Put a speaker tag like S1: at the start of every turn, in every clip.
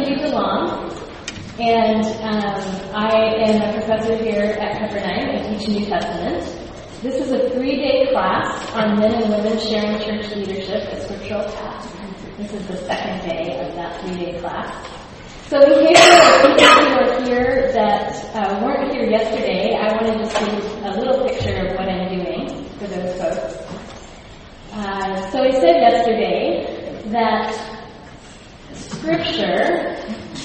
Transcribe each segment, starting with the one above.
S1: Judy DeLong, and I am a professor here at Pepperdine. I teach New Testament. This is a 3-day class on men and women sharing church leadership, a scriptural path. This is the second day of that 3-day class. So in case there are people who are here that weren't here yesterday, I want to just give a little picture of what I'm doing for those folks. So I said yesterday that Scripture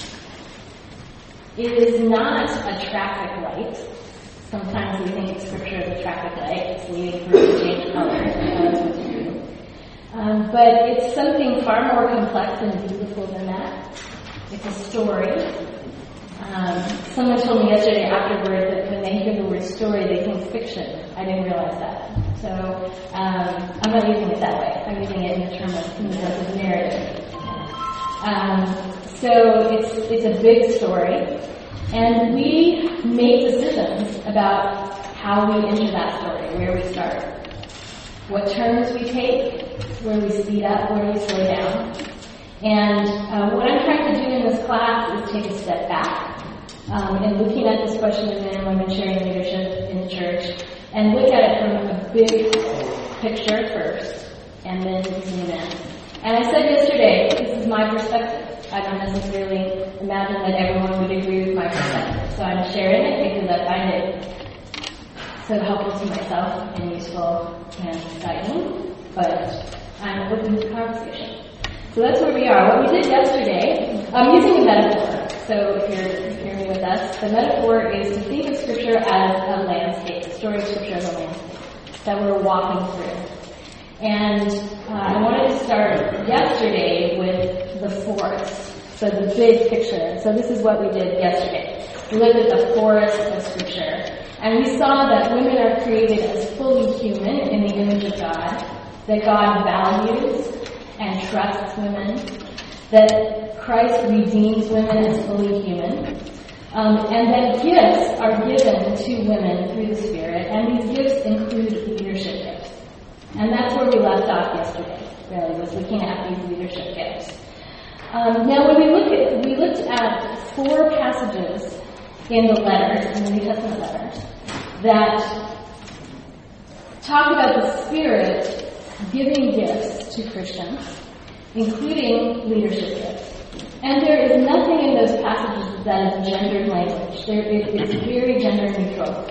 S1: is not a traffic light. Sometimes we think of Scripture as a traffic light. It's waiting for it to change color. But it's something far more complex and beautiful than that. It's a story. Someone told me yesterday afterward that when they hear the word story, they think fiction. I didn't realize that. So I'm not using it that way. I'm using it in the terms of narrative. So it's a big story, and we make decisions about how we enter that story, where we start, what turns we take, where we speed up, where we slow down. And what I'm trying to do in this class is take a step back and looking at this question of men and women sharing leadership in the church, and look at it from a big picture first, and then zoom in. And I said yesterday, this is my perspective. I don't necessarily imagine that everyone would agree with my perspective. So I'm sharing it because I find it so helpful to myself and useful and exciting. But I'm open to conversation. So that's where we are. What we did yesterday, I'm using a metaphor. So if you're hearing with us, the metaphor is to think of Scripture as a landscape, the story of Scripture as a landscape that we're walking through. And I wanted to start yesterday with the forest, so the big picture. So this is what we did yesterday. We looked at the forest of Scripture, and we saw that women are created as fully human in the image of God, that God values and trusts women, that Christ redeems women as fully human, and that gifts are given to women through the Spirit, and these gifts include leadership gifts. And that's where we left off yesterday, really, was looking at these leadership gifts. Now, when we looked at 4 passages in the letters, in the New Testament letters, that talk about the Spirit giving gifts to Christians, including leadership gifts. And there is nothing in those passages that is gendered language. It's very gender neutral.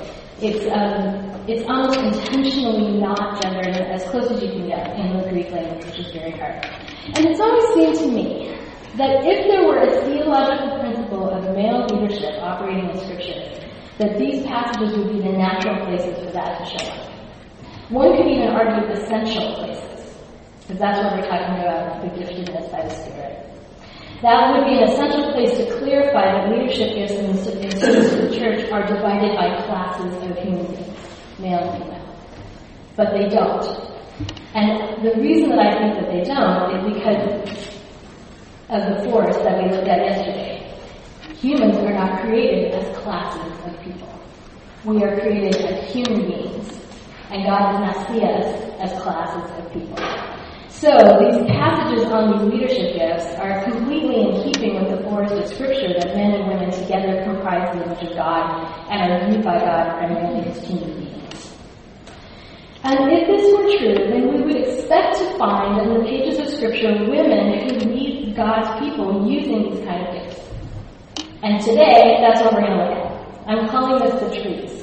S1: It's almost intentionally not gendered, as close as you can get in the Greek language, which is very hard. And it's always seemed to me that if there were a theological principle of male leadership operating in Scripture, that these passages would be the natural places for that to show up. One could even argue essential places, because that's what we're talking about, the giftedness by the Spirit. That would be an essential place to clarify that leadership gifts in the church are divided by classes of human beings, male and female. But they don't. And the reason that I think that they don't is because of the forest that we looked at yesterday. Humans are not created as classes of people. We are created as human beings. And God does not see us as classes of people. So these passages on these leadership gifts are completely in keeping with the forest of Scripture that men and women together comprise the image of God and are viewed by God primarily as human beings. And if this were true, then we would expect to find in the pages of Scripture women who lead God's people using these kind of gifts. And today, that's what we're going to look at. I'm calling this the trees.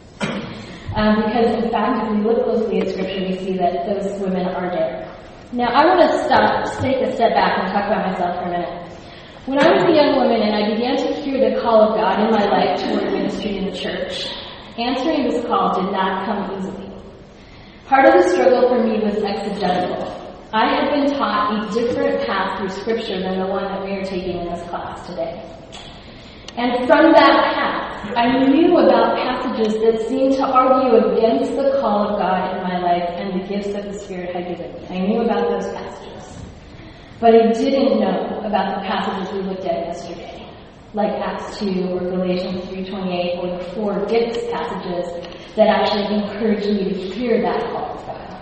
S1: Because in fact, if we look closely at Scripture, we see that those women are there. Now, I want to take a step back and talk about myself for a minute. When I was a young woman and I began to hear the call of God in my life toward ministry in the church, answering this call did not come easily. Part of the struggle for me was exegetical. I had been taught a different path through Scripture than the one that we are taking in this class today. And from that path, I knew about passages that seemed to argue against the call of God in my life and the gifts that the Spirit had given me. I knew about those passages. But I didn't know about the passages we looked at yesterday, like Acts 2 or Galatians 3:28 or the 4 gifts passages that actually encouraged me to hear that call of God.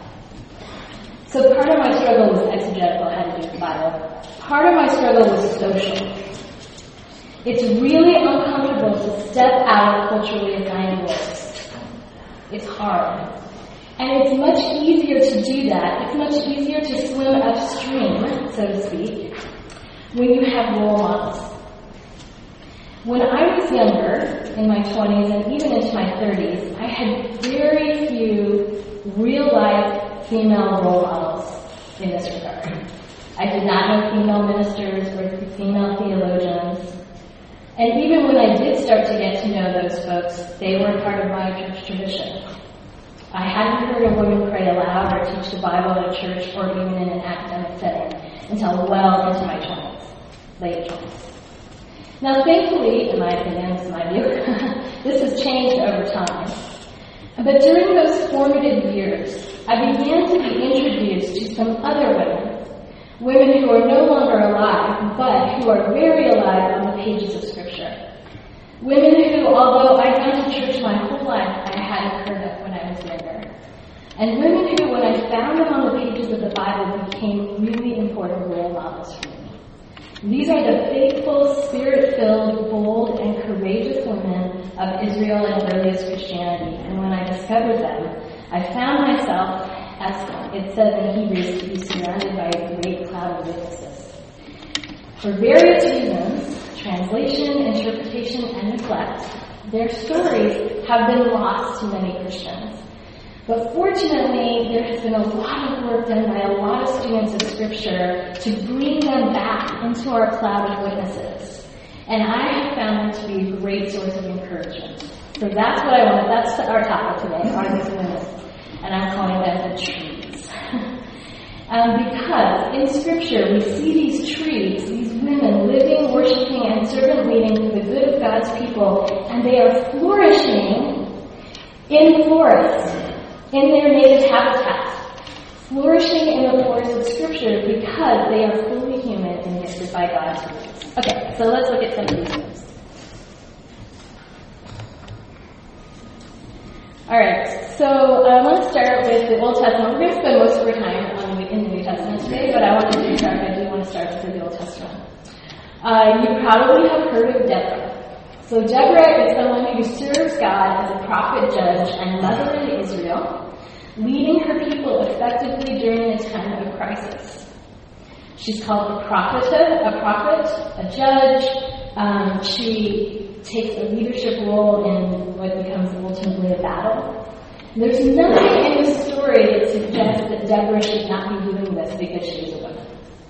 S1: So part of my struggle was exegetical, I had to do the Bible. Part of my struggle was social. It's really uncomfortable to step out of culturally assigned roles. It's hard. And it's much easier to do that. It's much easier to swim upstream, so to speak, when you have role models. When I was younger, in my 20s and even into my 30s, I had very few real-life female role models in this regard. I did not know female ministers or female theologians. And even when I did start to get to know those folks, they were part of my church tradition. I hadn't heard a woman pray aloud or teach the Bible at a church or even in an academic setting until well into my 20s, late 20s. Now, thankfully, in my opinion, this is my view, this has changed over time. But during those formative years, I began to be introduced to some other women who are no longer alive, but who are very alive on the pages of Scripture. Women who, although I'd gone to church my whole life, I hadn't heard of when I was younger. And women who, when I found them on the pages of the Bible, became really important role models for me. These are the faithful, spirit-filled, bold, and courageous women of Israel and earliest Christianity. And when I discovered them, I found myself, as it says in Hebrews, to be surrounded by a great cloud of witnesses. For various reasons, translation, interpretation, and neglect, their stories have been lost to many Christians. But fortunately, there has been a lot of work done by a lot of students of Scripture to bring them back into our cloud of witnesses. And I have found them to be a great source of encouragement. So that's what I want. That's our topic today, are these women. And I'm calling them the trees. Because in Scripture, we see these trees, these women living, worshiping, and servant leading for the good of God's people, and they are flourishing in the forest, in their native habitat, flourishing in the forest of Scripture because they are fully human and gifted by God's grace. Okay, so let's look at some of these things. Alright, so I want to start with the Old Testament. We're going to spend most of our time in the New Testament today, but I want to start with the Old Testament. You probably have heard of Deborah. So Deborah is someone who serves God as a prophet, judge, and mother in Israel, leading her people effectively during a time of crisis. She's called a prophet, a judge. She takes a leadership role in what becomes ultimately a battle. There's nothing in the story that suggests that Deborah should not be doing this because she's a woman.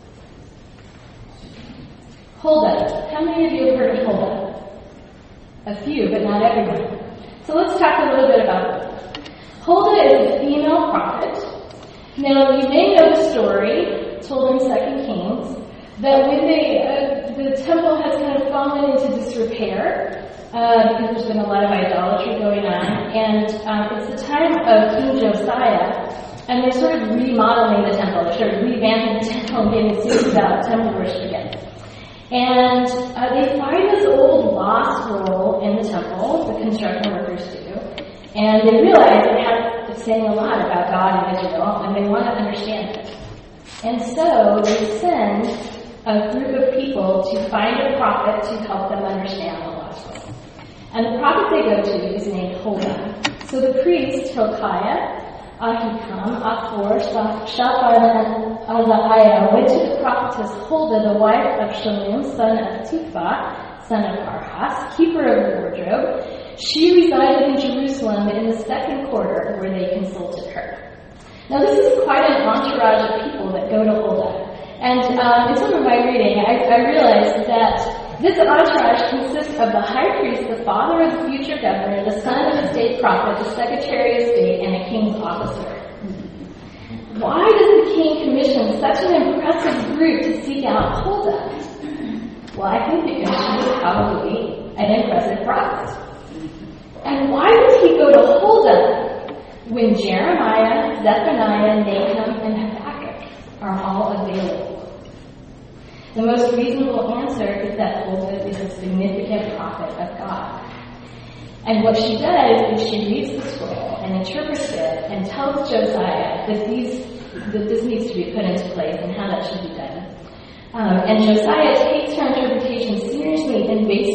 S1: Huldah. How many of you have heard of Huldah? A few, but not everyone. So let's talk a little bit about Huldah. Huldah is a female prophet. Now, you may know the story told in 2 Kings that when the temple has kind of fallen into disrepair because there's been a lot of idolatry going on, and it's the time of King Josiah, and they're sort of remodeling the temple. They're sort of revamping the temple and getting serious about temple worship again. And they find this old lost scroll in the temple, the construction workers do, and they realize it's saying a lot about God and Israel, and they want to understand it. And so they send a group of people to find a prophet to help them understand the lost scroll. And the prophet they go to is named Huldah. So the priest, Hilkiah, Ahikam, Achor, Shaphan, and Azariah went to the prophetess Huldah, the wife of Shallum, son of Tikvah, son of Harhas, keeper of the wardrobe. She resided in Jerusalem in the second quarter, where they consulted her. Now this is quite an entourage of people that go to Huldah. And in some of my reading, I realized that this entourage consists of the high priest, the father of the future governor, the son of the state prophet, the secretary of state, and a king's officer. Why does the king commission such an impressive group to seek out Huldah? Well, I think because she was probably an impressive prophet. And why does he go to Huldah when Jeremiah, Zephaniah, Nahum, and Habakkuk are all available? The most reasonable answer is that Huldah is a significant prophet of God. And what she does is she reads the scroll and interprets it and tells Josiah that this needs to be put into place and how that should be done. And Josiah takes her interpretation seriously and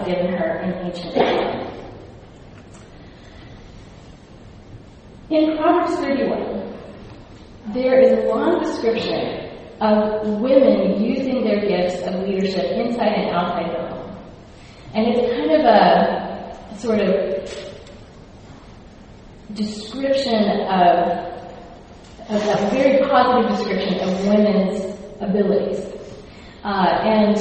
S1: has given her in ancient Israel. In Proverbs 31, there is a long description of women using their gifts of leadership inside and outside the home. And it's kind of a sort of description of a very positive description of women's abilities. And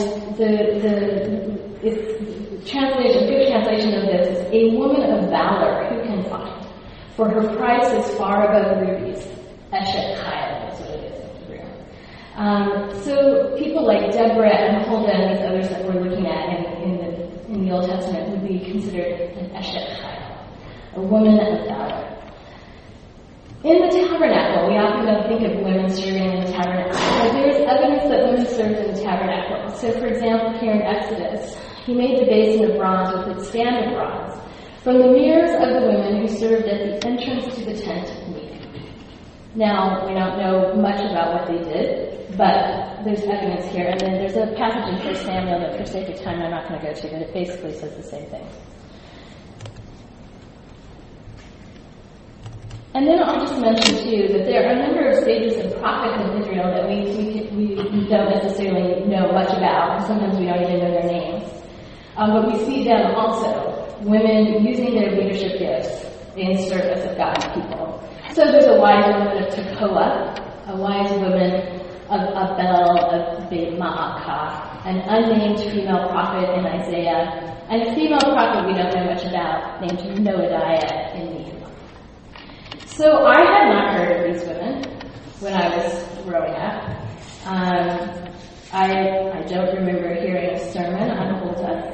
S1: good translation of this is a woman of valor who can find, for her price is far above rubies. Eshet Chayil is what it is in Hebrew. So people like Deborah and Huldah and these others that we're looking at in the Old Testament would be considered an Eshet Chayil, a woman of valor. In the tabernacle, we often don't think of women serving in the tabernacle, but there is evidence that women served in the tabernacle. So, for example, here in Exodus, he made the basin of bronze with its stand of bronze from the mirrors of the women who served at the entrance to the tent of meeting. Now, we don't know much about what they did, but there's evidence here. And then there's a passage in 1 Samuel that, for sake of time, I'm not going to go to, but it basically says the same thing. And then I'll just mention, too, that there are a number of stages of prophets in Israel that we don't necessarily know much about. Sometimes we don't even know their names. But we see them also, women using their leadership gifts in service of God's people. So there's a wise woman of Tekoa, a wise woman of Abel of Beit Ma'akah, an unnamed female prophet in Isaiah, and a female prophet we don't know much about named Noadiah in Nehemiah. So I had not heard of these women when I was growing up. I don't remember hearing a sermon on Huldah.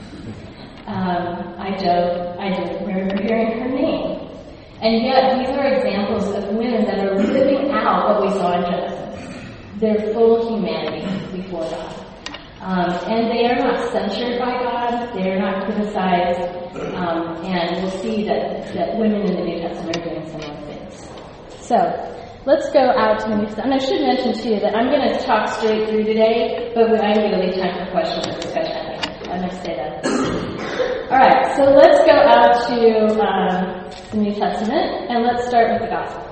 S1: I don't remember hearing her name. And yet these are examples of women that are living out what we saw in Genesis. Their full humanity before God. And they are not censured by God. They are not criticized. And we'll see that women in the New Testament are doing similar things. So, let's go out to the New Testament. And I should mention, too, that I'm going to talk straight through today, but I'm going to leave time for questions and discussion. I must say that. All right, so let's go out to the New Testament, and let's start with the Gospels.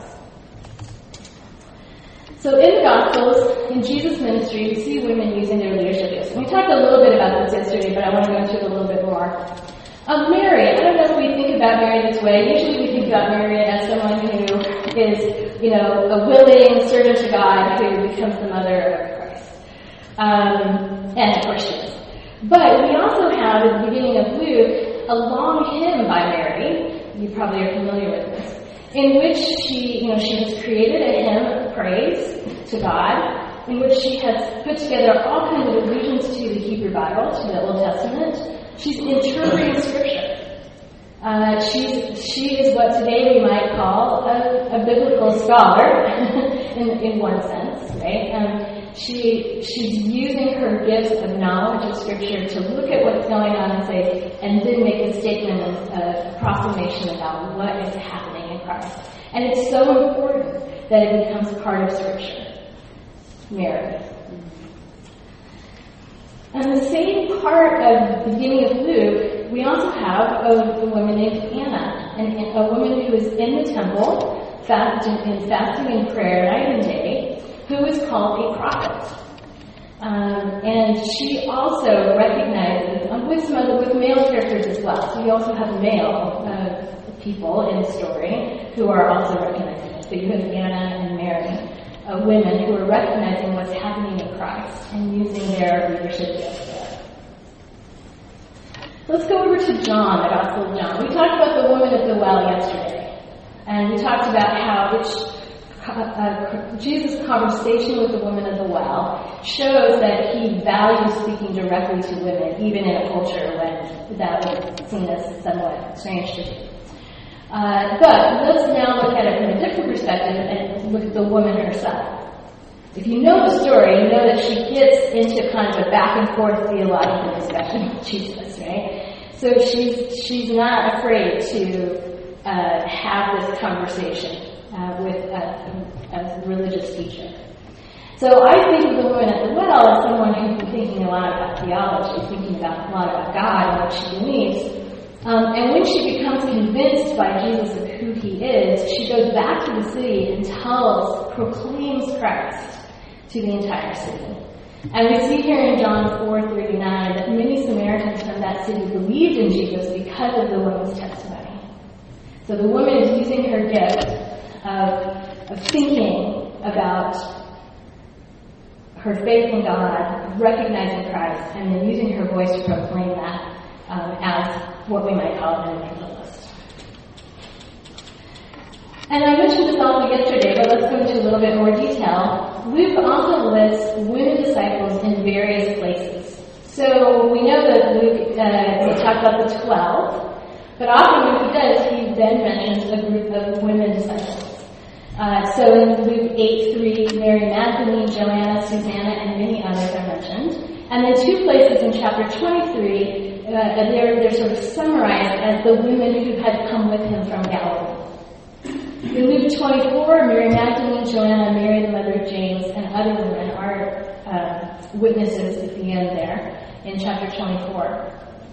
S1: So in the Gospels, in Jesus' ministry, we see women using their leadership gifts. And we talked a little bit about this yesterday, but I want to go into it a little bit more. Mary, I don't know if we think about Mary this way. Usually we think about Mary as someone who is, a willing servant to God who becomes the mother of Christ. And of course she is. But we also have, at the beginning of Luke, a long hymn by Mary. You probably are familiar with this. In which she has created a hymn of praise to God, in which she has put together all kinds of allusions to the Hebrew Bible, to the Old Testament. She's interpreting Scripture. She is what today we might call a biblical scholar, in one sense, right? She's using her gifts of knowledge of Scripture to look at what's going on and then make a statement of proclamation about what is happening in Christ. And it's so important that it becomes part of Scripture. Mary. And the same part of the beginning of Luke, we also have a woman named Anna, a woman who is in the temple, fasting and prayer night and day, who is called a prophet. And she also recognizes, with male characters as well, so you also have male people in the story who are also recognizing it. So you have Anna and Mary. Women who are recognizing what's happening in Christ and using their leadership gifts there. Let's go over to John, the Gospel of John. We talked about the woman at the well yesterday. And we talked about how Jesus' conversation with the woman at the well shows that he values speaking directly to women, even in a culture when that was seen as somewhat strange to do. But let's now look at it from a different perspective and look at the woman herself. If you know the story, you know that she gets into kind of a back and forth theological discussion with Jesus, right? So she's not afraid to have this conversation with a religious teacher. So I think of the woman at the well as someone who's been thinking a lot about theology, thinking about a lot about God and what she believes. And when she becomes convinced by Jesus of who he is, she goes back to the city and proclaims Christ to the entire city. And we see here in John 4:39 that many Samaritans from that city believed in Jesus because of the woman's testimony. So the woman is using her gift of thinking about her faith in God, recognizing Christ, and then using her voice to proclaim that as what we might call an evangelist. And I mentioned this also yesterday, but let's go into a little bit more detail. Luke also lists women disciples in various places. So we know that Luke talked about the 12, but often when he does, he then mentions a group of women disciples. So in Luke 8:3, Mary Magdalene, Joanna, Susanna, and many others are mentioned. And then two places in chapter 23, they're sort of summarized as the women who had come with him from Galilee. In Luke 24, Mary Magdalene, Joanna, Mary the mother of James, and other women are witnesses at the end there in chapter 24.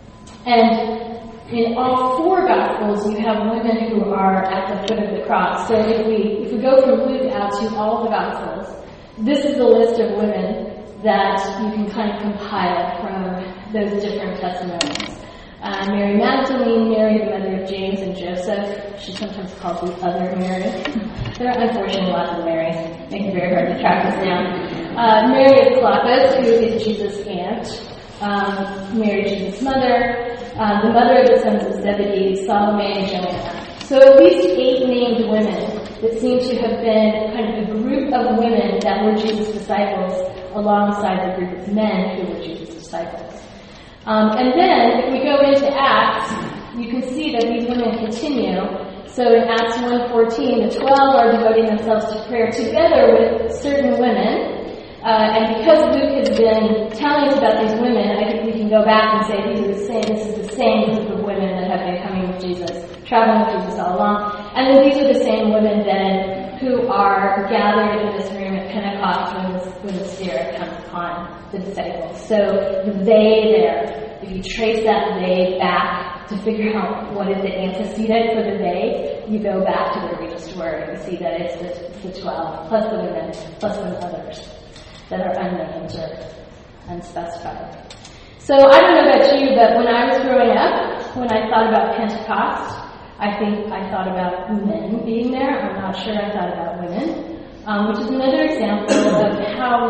S1: And in all four Gospels, you have women who are at the foot of the cross. So if we go from Luke out to all the Gospels, this is the list of women that you can kind of compile from those different testimonies. Mary Magdalene, Mary the mother of James and Joseph. She's sometimes called the other Mary. There are unfortunately lots of Marys. Make it very hard to track this down. Mary of Clopas, who is Jesus' aunt. Mary, Jesus' mother. The mother of the sons of Zebedee, Salome, and Joanna. So at least 8 named women that seem to have been kind of a group of women that were Jesus' disciples alongside the group of men who were Jesus' disciples. And then, if we go into Acts, you can see that these women continue. So in Acts 1:14, the 12 are devoting themselves to prayer together with certain women. And because Luke has been telling us about these women, I think we can go back and say this is the same group of women that have been coming with Jesus, traveling with Jesus all along. And then these are the same women then who are gathered in this room at Pentecost when the Spirit comes upon the disciples. So the they there, if you trace that they back to figure out what is the antecedent for the they, you go back to the Greek word and you see that it's the 12, plus the women, plus some others that are unnamed or unspecified. So I don't know about you, but when I was growing up, when I thought about Pentecost, I think I thought about men being there. I'm not sure I thought about women, which is another example of how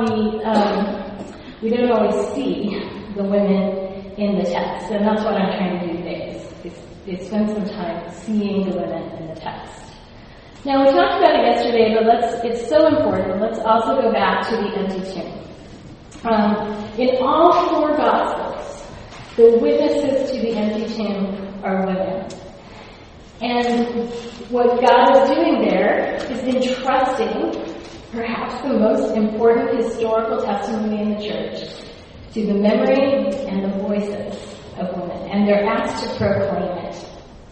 S1: we don't always see the women in the text. And that's what I'm trying to do today, is spend some time seeing the women in the text. Now, we talked about it yesterday, but it's so important. Let's also go back to the empty tomb. In all four Gospels, the witnesses to the empty tomb are women. And what God is doing there is entrusting perhaps the most important historical testimony in the church to the memory and the voices of women. And they're asked to proclaim it.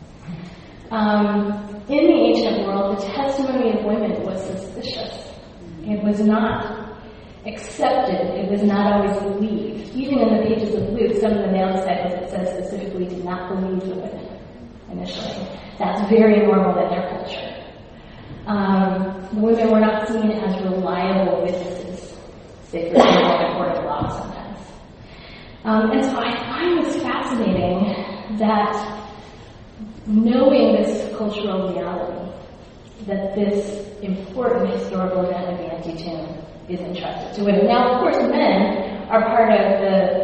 S1: In the ancient world, the testimony of women was suspicious. It was not accepted. It was not always believed. Even in the pages of Luke, some of the male disciples, it says specifically, did not believe the women initially. That's very normal in their culture. The women were not seen as reliable witnesses, say for example, in court of law sometimes. And so I find this fascinating that knowing this cultural reality, that this important historical event of the empty tomb is entrusted to women. Now, of course, men are part of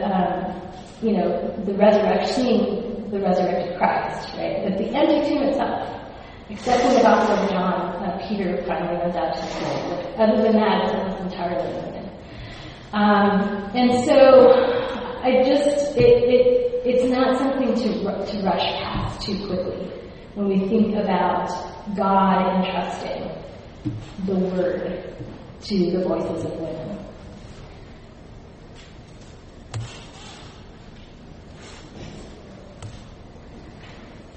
S1: the resurrection, seeing the resurrected Christ, right? But the empty tomb itself, except in the Gospel of John, Peter finally runs out to the tomb. But other than that, it's almost entirely women. And so, it's not something to rush past too quickly when we think about God entrusting the Word to the voices of women.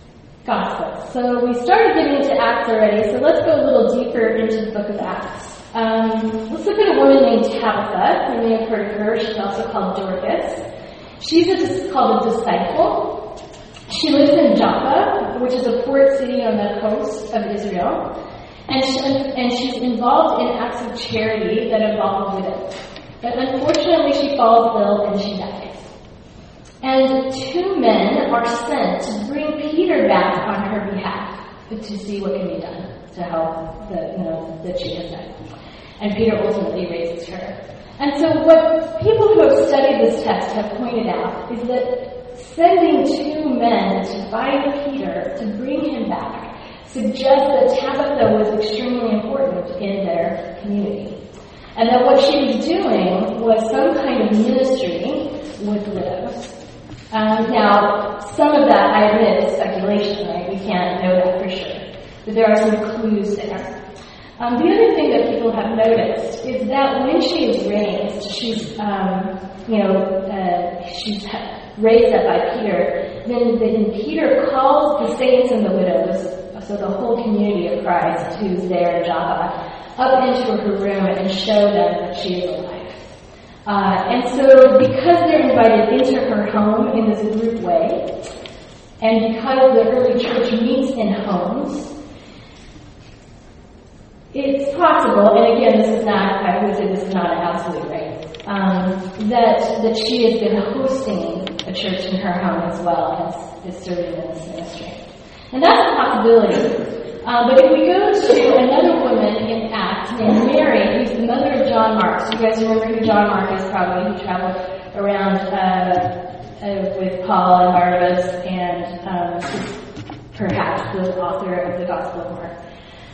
S1: Gospel. So we started getting into Acts already, so let's go a little deeper into the book of Acts. Let's look at a woman named Tabitha. You may have heard of her. She's also called Dorcas. She's called a disciple. She lives in Joppa, which is a port city on the coast of Israel. And she's involved in acts of charity that involve widows. But unfortunately, she falls ill and she dies. And 2 men are sent to bring Peter back on her behalf to see what can be done to help that she has died. And Peter ultimately raises her. And so what people who have studied this text have pointed out is that sending 2 men to find Peter to bring him back suggests that Tabitha was extremely important in their community. And that what she was doing was some kind of ministry with widows. Now, some of that, I admit, is speculation, right? We can't know that for sure. But there are some clues there. The other thing that people have noticed is that when she is raised, she's raised up by Peter. Then Peter calls the saints and the widows, so the whole community of Christ who's there in Joppa, up into her room and show them that she is alive. And so because they're invited into her home in this group way, and because the early church meets in homes, it's possible, and again, I would say this is not an absolute right, that she has been hosting a church in her home as well as serving in this ministry. And that's a possibility. But if we go to another woman in Acts named Mary, who's the mother of John Mark. So you guys remember who John Mark is probably. He traveled around with Paul and Barnabas and perhaps the author of the Gospel of Mark.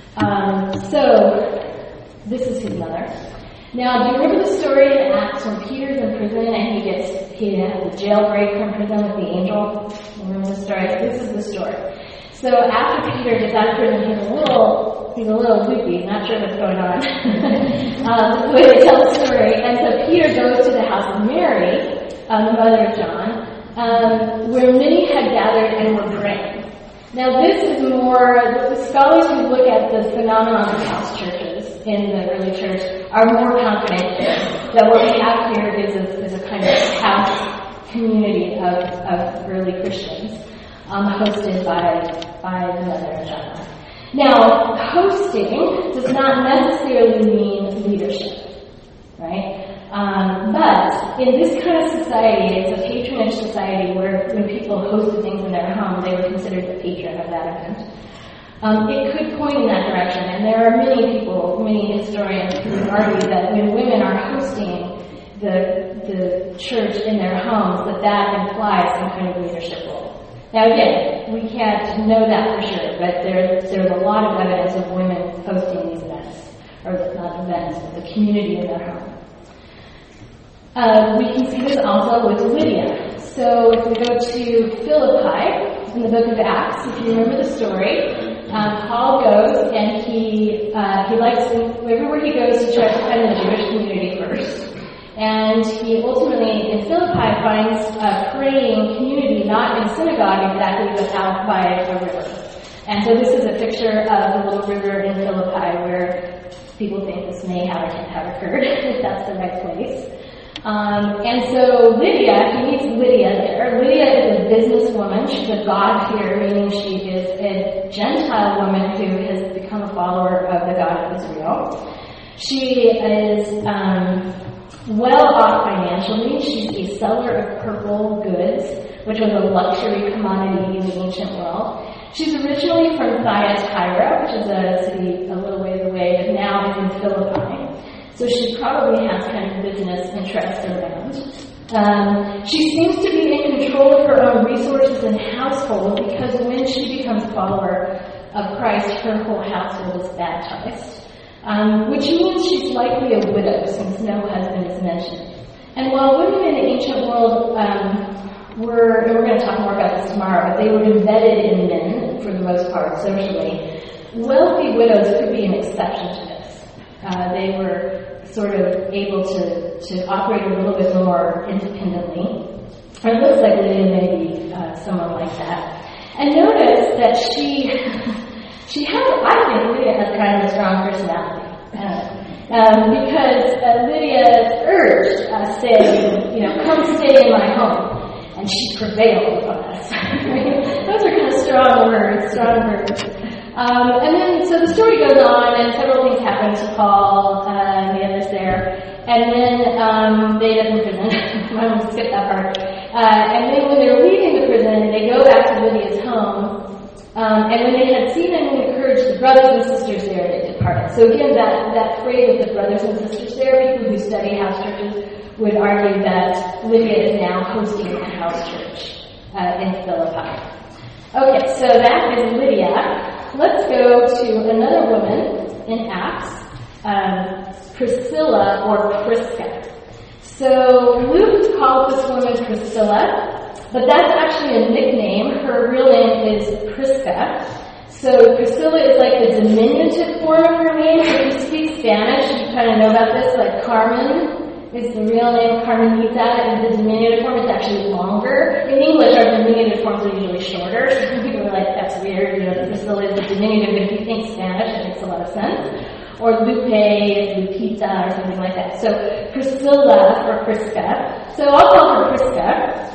S1: So this is his mother. Now, do you remember the story in Acts when Peter's in prison and he has the jailbreak from prison with the angel? You remember the story? This is the story. So after Peter gets out of prison, he's a little loopy, not sure what's going on. That's the way they tell the story. And so Peter goes to the house of Mary, the mother of John, where many had gathered and were praying. Now this is more, the scholars who look at the phenomenon of house churches in the early church are more confident that what we have here is a kind of house community of early Christians, hosted by the mother of John. Now, hosting does not necessarily mean leadership, right? But in this kind of society, it's a patronage society where when people hosted things in their home, they were considered the patron of that event. It could point in that direction, and there are many historians who argue that when women are hosting the church in their homes, that implies some kind of leadership role. Now again, we can't know that for sure, but there's a lot of evidence of women hosting these events, or not events, but the community in their home. We can see this also with Lydia. So if we go to Philippi in the book of Acts, if you remember the story, Paul goes and he likes, everywhere he goes, he tries to find the Jewish community first. And he ultimately, in Philippi, finds a praying community, not in synagogue exactly, but out by a river. And so this is a picture of the little river in Philippi where people think this may have occurred, if that's the right place. And so Lydia, he meets Lydia there. Lydia is a businesswoman. She's a God-fearer, meaning she is a Gentile woman who has become a follower of the God of Israel. She is well off financially. She's a seller of purple goods, which was a luxury commodity in the ancient world. She's originally from Thyatira, which is a city a little ways away, but now is in Philippi. So she probably has kind of business interests around. She seems to be in control of her own resources and household because when she becomes a follower of Christ, her whole household is baptized. Which means she's likely a widow since no husband is mentioned. And while women in the ancient world we're going to talk more about this tomorrow, but they were embedded in men for the most part socially, wealthy widows could be an exception to this. They were sort of able to operate a little bit more independently. Or it looks like Lydia may be someone like that. And notice that she has, I think Lydia has kind of a strong personality. Because Lydia urged, saying, come stay in my home. And she prevailed upon us. Those are kind of strong words. And then, so the story goes on, and several things happen to Paul and the others there. And then they end up in prison. I'm going to skip that part. And then when they're leaving the prison, they go back to Lydia's home. And when they had seen and encouraged the brothers and sisters there, they departed. So again, that phrase of the brothers and sisters there, people who study house churches would argue that Lydia is now hosting a house church in Philippi. Okay, so that is Lydia. Let's go to another woman in Acts, Priscilla or Prisca. So Luke called this woman Priscilla, but that's actually a nickname. Her real name is Prisca. So Priscilla is like the diminutive form of her name. If you speak Spanish, you kind of know about this, like Carmen is the real name, Carmenita, and the diminutive form is actually longer. In English, our diminutive forms are usually shorter, so people are like, that's weird, Priscilla is the diminutive, but if you think Spanish, it makes a lot of sense. Or Lupe is Lupita, or something like that. So Priscilla or Prisca. So I'll call her Prisca.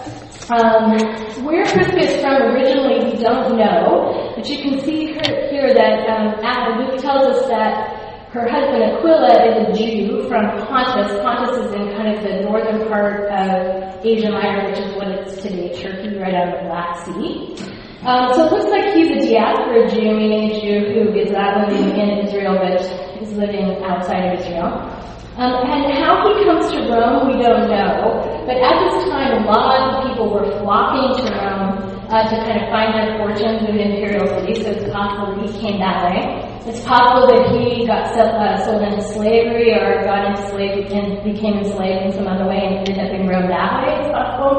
S1: Where Prisca is from originally, we don't know, but you can see here that Luke tells us that her husband Aquila is a Jew from Pontus. Pontus is in kind of the northern part of Asia Minor, which is what it's today, Turkey, right on the Black Sea. So it looks like he's a diaspora Jew, meaning a Jew who is not living in Israel, but is living outside of Israel. And how he comes to Rome, we don't know. But at this time, a lot of people were flocking to Rome to kind of find their fortunes in the imperial city, so it's possible that he came that way. It's possible that he got sold into slavery or got into slavery and became enslaved in some other way and ended up in Rome that way. It's possible.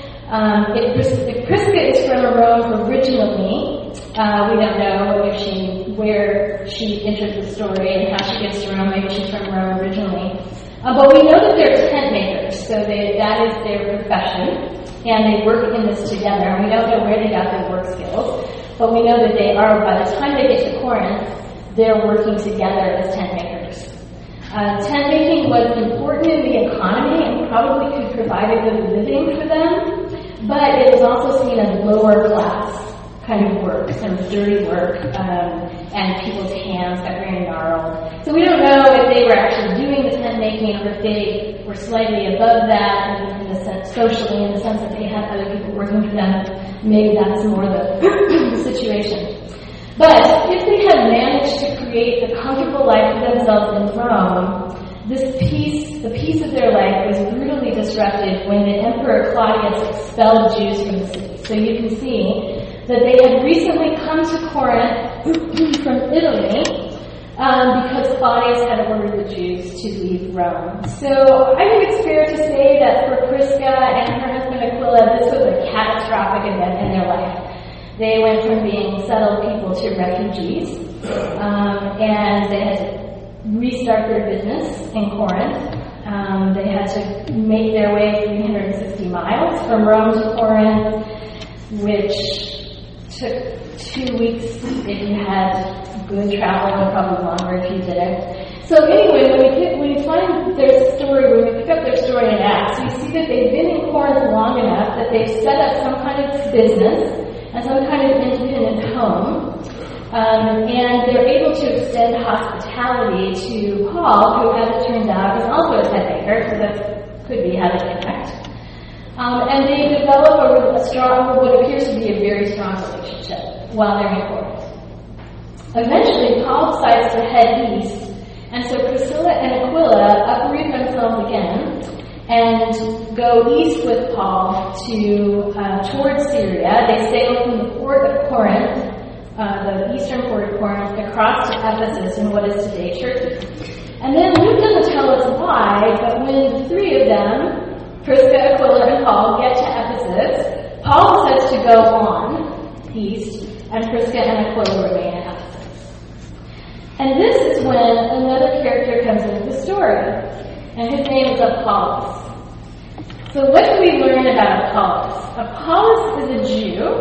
S1: If Prisca is from Rome originally, we don't know where she entered the story and how she gets to Rome. Maybe she's from Rome originally. But we know that they're tent makers, so that is their profession, and they work in this together. We don't know where they got their work skills, but we know that they are, by the time they get to Corinth, they're working together as tent makers. Tent making was important in the economy and probably could provide a good living for them, but it was also seen as lower class kind of work, some dirty work, and people's hands got very gnarled. So we don't know if they were actually doing the tent making or if they were slightly above that in the sense, socially, in the sense that they had other people working for them. Maybe that's more the situation. But if they had managed to create a comfortable life for themselves in Rome, the peace of their life was brutally disrupted when the Emperor Claudius expelled Jews from the city. So you can see that they had recently come to Corinth from Italy because Claudius had ordered the Jews to leave Rome. So I think it's fair to say that for Prisca and her husband Aquila, this was a catastrophic event in their life. They went from being settled people to refugees, and they had to restart their business in Corinth. They had to make their way 360 miles from Rome to Corinth, which took 2 weeks if you had good travel, and probably longer if you didn't. So anyway, when we find their story, when we pick up their story in Acts, we see that they've been in Corinth long enough that they've set up some kind of business and some kind of independent home, and they're able to extend hospitality to Paul, who, as it turns out, is also a tent maker, so that could be how they connect. And they develop what appears to be a very strong relationship while they're in Corinth. Eventually, Paul decides to head east, and so Priscilla and Aquila uproot themselves again and go east with Paul towards Syria. They sail from the port of Corinth, the eastern port of Corinth, across to Ephesus in what is today Turkey. And then Luke doesn't tell us why, but when the three of them, Prisca, Aquila, and Paul, get to Ephesus, Paul decides to go on east, and Prisca and Aquila remain in Ephesus. And this is when another character comes into the story, and his name is Apollos. So what do we learn about Apollos? Apollos is a Jew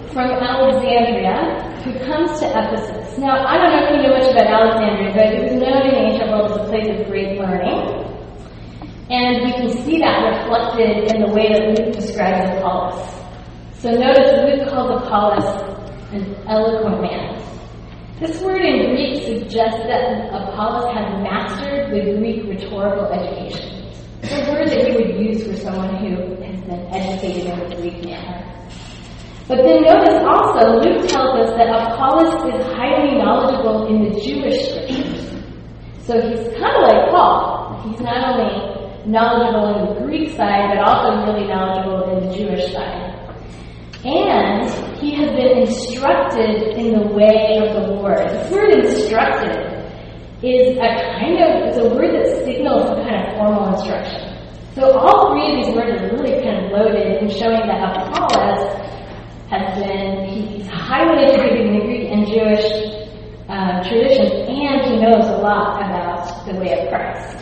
S1: from Alexandria who comes to Ephesus. Now, I don't know if you know much about Alexandria, but it was known in the ancient world as a place of great learning. And we can see that reflected in the way that Luke describes Apollos. So notice Luke calls Apollos an eloquent man. This word in Greek suggests that Apollos had mastered the Greek rhetorical education. It's a word that you would use for someone who has been educated in the Greek manner. But then notice also, Luke tells us that Apollos is highly knowledgeable in the Jewish scriptures. So he's kind of like Paul. He's not only knowledgeable in the Greek side, but also really knowledgeable in the Jewish side. And he has been instructed in the way of the Lord. This word instructed is a word that signals some kind of formal instruction. So all three of these words are really kind of loaded in showing that Apollos he's highly educated in the Greek and Jewish traditions, and he knows a lot about the way of Christ.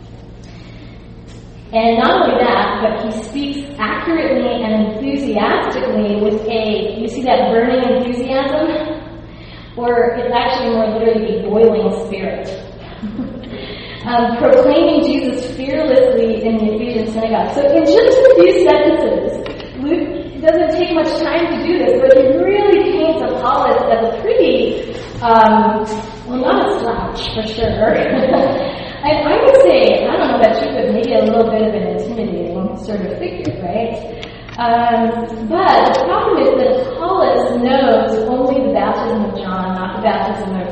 S1: And not only that, but he speaks accurately and enthusiastically with you see that burning enthusiasm? Or it's actually more literally a boiling spirit. Proclaiming Jesus fearlessly in the Ephesian synagogue. So in just a few sentences, Luke doesn't take much time to do this, but he really paints Apollos as a pretty, not a slouch for sure. I would say, I don't know about you, but maybe a little bit of an intimidating sort of figure, right? But the problem is that Apollos knows only the baptism of John, not the baptism of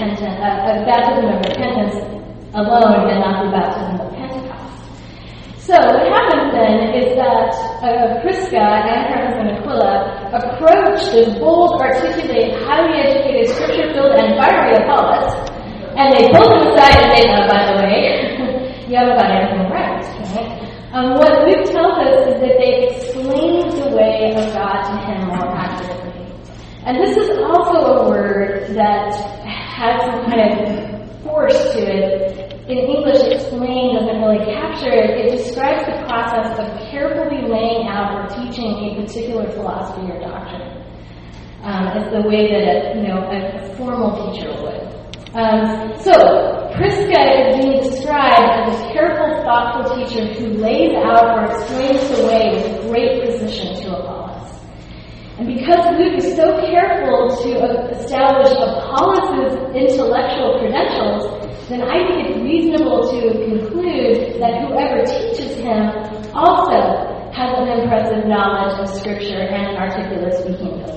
S1: repentance alone, and not the baptism of Pentecost. So what happens then is that Prisca and her husband Aquila approach this bold, articulate, highly educated, scripture-filled, and fiery Apollos. And they pull him aside and say, by the way, you haven't got everything right. What Luke tells us is that they explained the way of God to him more accurately. And this is also a word that has some kind of force to it. In English, explain doesn't really capture it. It describes the process of carefully laying out or teaching a particular philosophy or doctrine. It's the way that a formal teacher would. So, Prisca is being described as a careful, thoughtful teacher who lays out or explains the way with great precision to Apollos. And because Luke is so careful to establish Apollos' intellectual credentials, then I think it's reasonable to conclude that whoever teaches him also has an impressive knowledge of Scripture and an articulate speaking ability.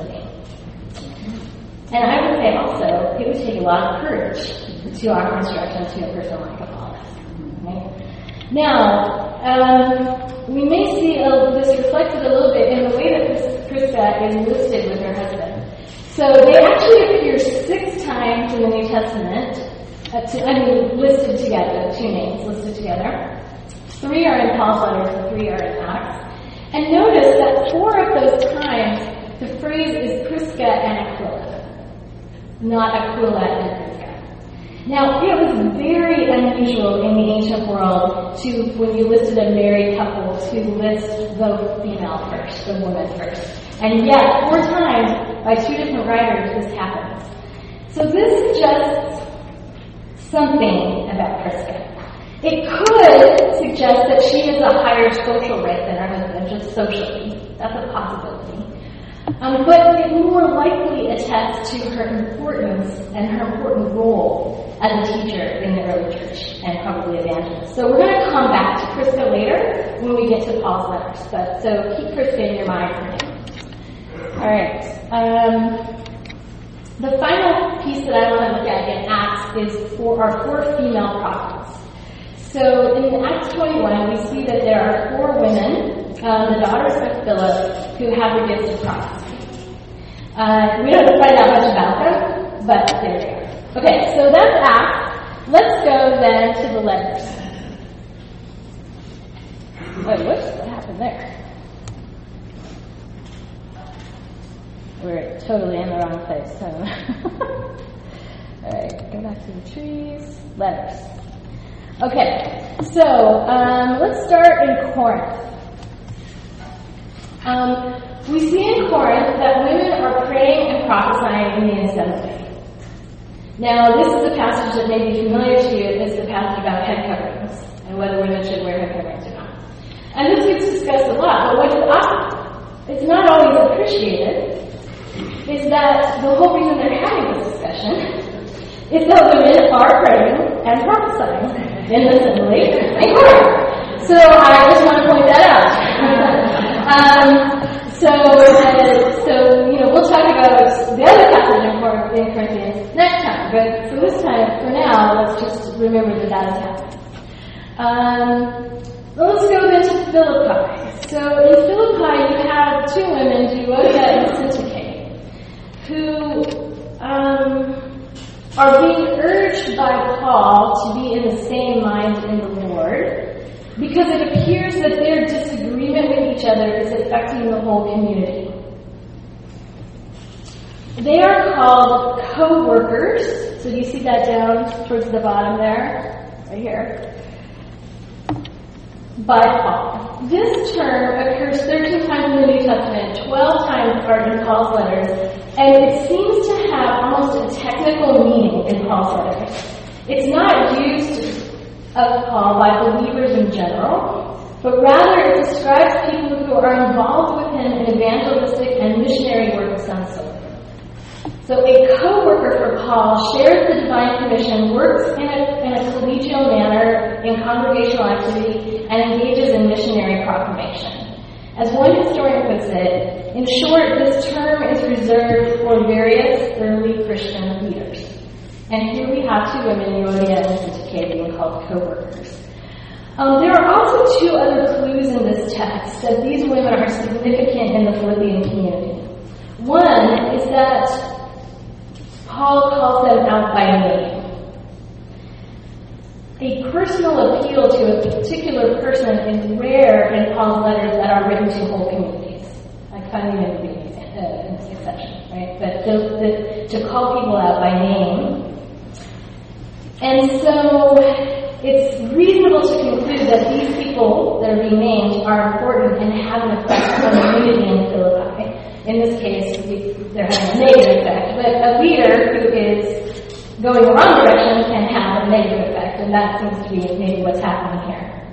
S1: And I would say also, it would take a lot of courage to offer instruction to a person like Apollos. Right? Now, we may see this reflected a little bit in the way that Prisca is listed with her husband. So they actually appear 6 times in the New Testament, listed together, 2 names listed together. 3 are in Paul's letters and 3 are in Acts. And notice that 4 of those times, the phrase is Prisca and Aquila. Not Aquila and Prisca. Now, it was very unusual in the ancient world when you listed a married couple, to list the female first, the woman first. And yet, 4 times, by 2 different writers, this happens. So this suggests something about Prisca. It could suggest that she has a higher social rank than her husband, just socially. That's a possibility. But it more likely attests to her importance and her important role as a teacher in the early church and probably evangelist. So we're going to come back to Prisca later when we get to Paul's letters. So keep Prisca in your mind for now. All right. The final piece that I want to look at in Acts is for our 4 female prophets. So in Acts 21, we see that there are 4 women, the daughters of Philip, who have the gift of prophecy. We don't find out much about them, but there they are. Okay, so that's Acts. Let's go then to the letters. Wait, what happened there? We're totally in the wrong place. So. All right, go back to the trees. Letters. Okay, so let's start in Corinth. we see in Corinth that women are praying and prophesying in the assembly. Now, this is a passage that may be familiar to you. This is the passage about head coverings and whether women should wear head coverings or not. And this gets discussed a lot, but what is not always appreciated is that the whole reason they're having this discussion is that women are praying and prophesying in the assembly in Corinth. So I just want to point that out. We'll talk about the other passage in Corinthians next time. But for this time, for now, let's just remember that that is happening. Let's go then to Philippi. So in Philippi, you have two women, Euodia and Syntyche, who are being urged by Paul to be in the same mind in the Lord, because it appears that their disagreement with each other is affecting the whole community. They are called co-workers. So do you see that down towards the bottom there? Right here. By Paul. This term occurs 13 times in the New Testament, 12 times are in Paul's letters, and it seems to have almost a technical meaning in Paul's letters. It's not used of Paul by believers in general, but rather it describes people who are involved with him in evangelistic and missionary work of some sort. So a co-worker for Paul shares the divine commission, works in a collegial manner in congregational activity, and engages in missionary proclamation. As one historian puts it, in short, this term is reserved for various early Christian leaders. And here we have two women, Euodia and Syntyche, being called co-workers. There are also two other clues in this text that these women are significant in the Philippian community. One is that Paul calls them out by name. A personal appeal to a particular person is rare in Paul's letters that are written to whole communities, like Philemon being an exception, right? But to call people out by name. And so it's reasonable to conclude that these people that are being named are important and have an effect on the community in Philippi. In this case, they're having a negative effect, but a leader who is going the wrong direction can have a negative effect, and that seems to be maybe what's happening here.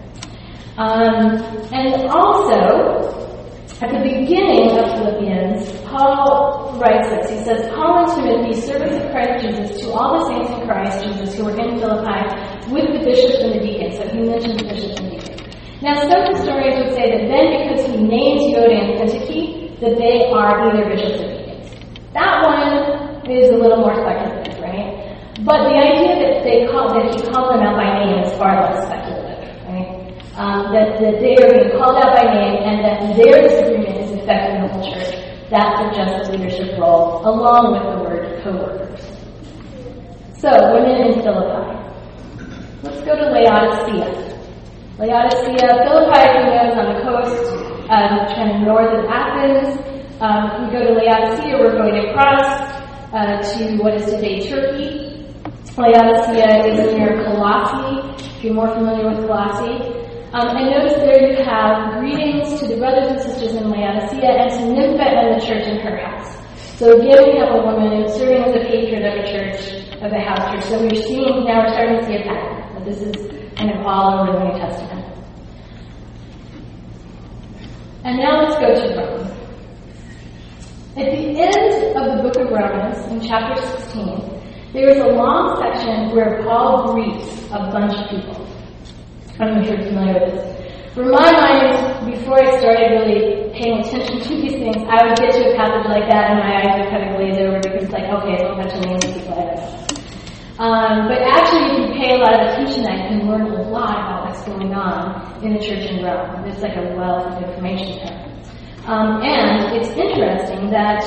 S1: And also, at the beginning of Philippians, Paul writes this. He says, Paul and Timothy, servants of Christ Jesus, to all the saints in Christ Jesus who are in Philippi, with the bishops and the deacons. So he mentions bishops and deacons. Now, some historians would say that then because he names Euodia and Syntyche, that they are either bishops or deacons. That one is a little more speculative, right? But the idea that he calls them out by name is far less speculative, right? That they are being called out by name and that their disagreement is affecting the whole church. That suggests a leadership role, along with the word co-workers. So, women in Philippi. Let's go to Laodicea. Philippi, as you know, is on the coast, kind of north of Athens. We go to Laodicea, we're going across to what is today Turkey. Laodicea is near Colossae, if you're more familiar with Colossae. And notice there you have greetings to the brothers and sisters in Laodicea and to Nympha and the church in her house. So again, we have a woman serving as a patron of a church, of a house church. So we're starting to see a pattern. But this is kind of all over the New Testament. And now let's go to Rome. At the end of the book of Romans, in chapter 16, there is a long section where Paul greets a bunch of people. I'm not sure if you're familiar with this. For my mind, before I started really paying attention to these things, I would get to a passage like that and my eyes would kind of glaze over because it's like, okay, it's a bunch of names of people I don't know. But actually, if you pay a lot of attention, I can learn a lot about what's going on in the church in Rome. There's like a wealth of information there. And it's interesting that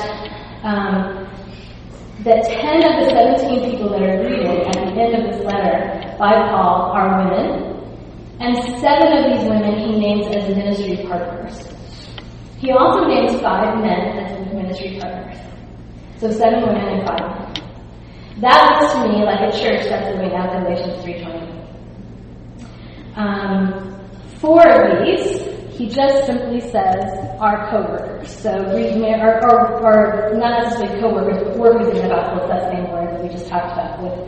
S1: 10 of the 17 people that are greeted at the end of this letter by Paul are women, and 7 of these women he names as ministry partners. He also names 5 men as ministry partners. So 7 women and 5 men. That looks to me like a church that's living out Galatians 3:20. 4 of these he just simply says our co-workers. So, or not necessarily co-workers, but workers in the gospel. It's that same word that we just talked about with